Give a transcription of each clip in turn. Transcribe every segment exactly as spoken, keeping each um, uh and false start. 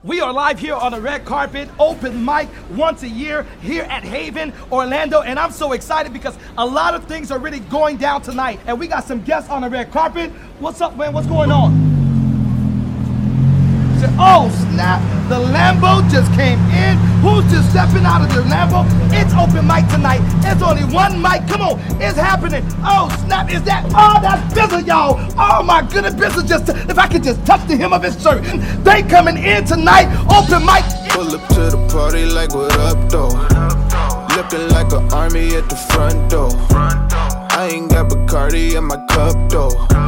We are live here on the red carpet, open mic once a year here at Haven, Orlando, and I'm so excited because a lot of things are really going down tonight, and we got some guests on the red carpet. What's up, man? What's going on? Oh, snap. The Lambo just came in. Who's just stepping out of the Lambo? It's open mic tonight. It's only one mic. Come on. It's happening. Oh, snap. Is that? Oh, that's Bizzle, y'all. Oh, my goodness. Bizzle just, if I could just touch the hem of his shirt. They coming in tonight. Open mic. Pull up to the party like what up, though? Looking like an army at the front door. I ain't got Bacardi in my cup, though.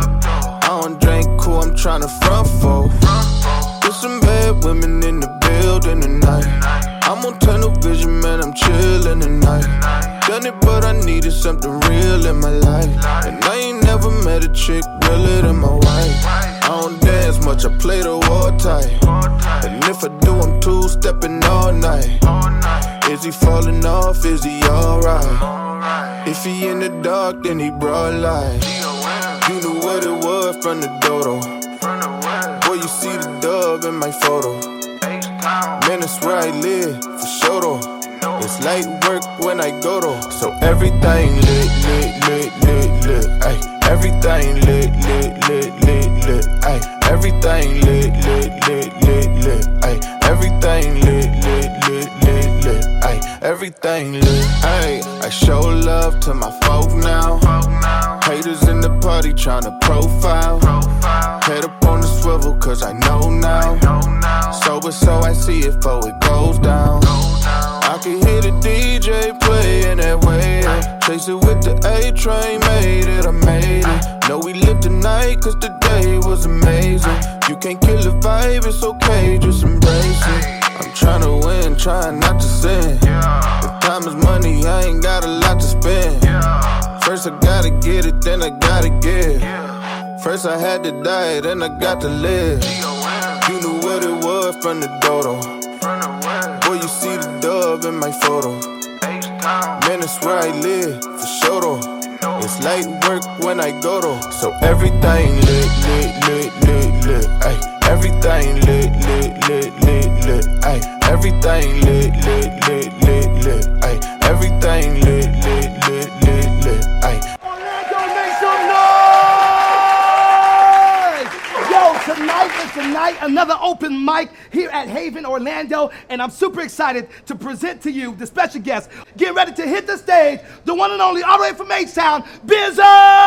I don't drink cool. I'm trying to front for. There's some bad women in the building tonight. I'm on tunnel vision, man, I'm chillin' tonight. Done it, but I needed something real in my life. And I ain't never met a chick realer than my wife. I don't dance much, I play the war tight. And if I do, I'm two-stepping all night. Is he falling off, is he alright? If he in the dark, then he broad light. You knew what it was from the dodo. Boy, you see the dub in my photo. Man, that's where I live, for sure though. It's light work when I go though. So everything lit, lit, lit, lit, lit, ayy. Everything lit, lit, lit, lit, lit, ayy. Everything lit, lit, lit, lit, lit, ayy. Everything lit, lit, lit, lit, lit, ayy. Everything lit, ayy. I show love to my folk now. Haters in the party tryna profile. Head up on the swivel cause I know now. Sober so I see it before it goes down. I can hear the D J playing that way. Chase it with the A-Train, made it, I made it. Know we lived the night cause the day was amazing. You can't kill the vibe, it's okay, just embrace it. I'm tryna win, trying not to sin. If time is money, I ain't got a lot to spend. First I gotta get it, then I gotta give. First I had to die, then I got to live. You knew what it was from the dodo. Boy, you see the dub in my photo. Man, that's where I live, for sure though. It's light work when I go though. So everything lit, lit, lit, lit, lit, ayy. Everything lit, lit, lit, lit, lit, ayy. Everything lit, lit, lit, lit, lit, ayy. Everything lit, lit, lit, lit, lit, ayy. Orlando, make some noise! Yo, tonight is the night, another open mic here at Haven, Orlando, and I'm super excited to present to you the special guest. Get ready to hit the stage, the one and only, all the way from H-Town, Bizzle!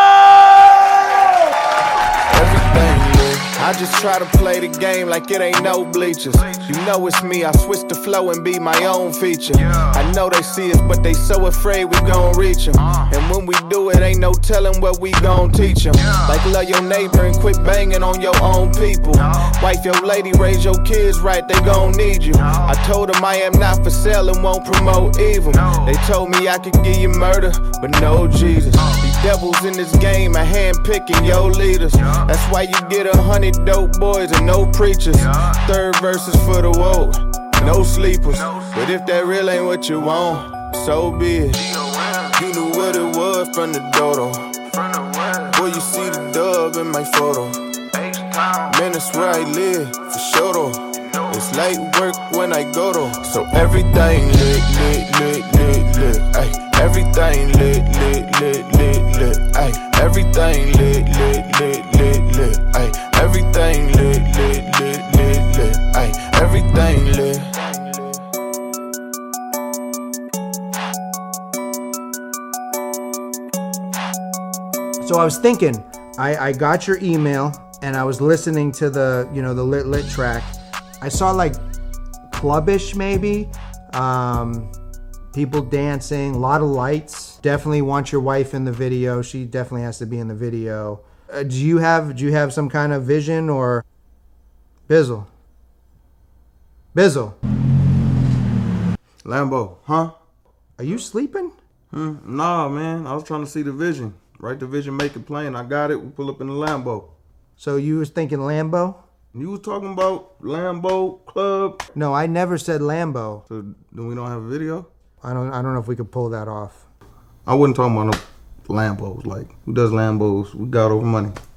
I just try to play the game like it ain't no bleachers. You know it's me, I switch the flow and be my own feature. I know they see us, but they so afraid we gon' reach them. And when we do it, ain't no telling what we gon' teach them. Like love your neighbor and quit banging on your own people. Wife your lady, raise your kids right, they gon' need you. I told them I am not for sale and won't promote evil. They told me I could give you murder, but no Jesus. These devils in this game are handpicking your leaders. That's why you get a hundred dope boys and no preachers. Third verse is for the woke, no sleepers. But if that real ain't what you want, so be it. You knew what it was from the dodo. Boy, you see the dub in my photo. Man, that's where I live, for sure though. It's light work when I go though. So everything lit, lit, lit, lit, lit, ayy. Everything lit, lit, lit, lit, lit, ayy. Everything lit, lit, lit, lit, lit, ayy. Everything lit, lit, lit, lit, lit, ayy. Everything lit. So I was thinking, I, I got your email and I was listening to the, you know, the lit lit track. I saw like clubbish maybe, um, people dancing, a lot of lights. Definitely want your wife in the video. She definitely has to be in the video. Uh, do you have do you have some kind of vision or Bizzle? Bizzle. Lambo, huh? Are you sleeping? Hmm? Nah, man. I was trying to see the vision. Write the vision, make it plain. I got it. We pull up in the Lambo. So you was thinking Lambo? You was talking about Lambo Club. No, I never said Lambo. So then we don't have a video? I don't I don't know if we could pull that off. I wasn't talking about no Lambos. Like, who does Lambos? We got over money.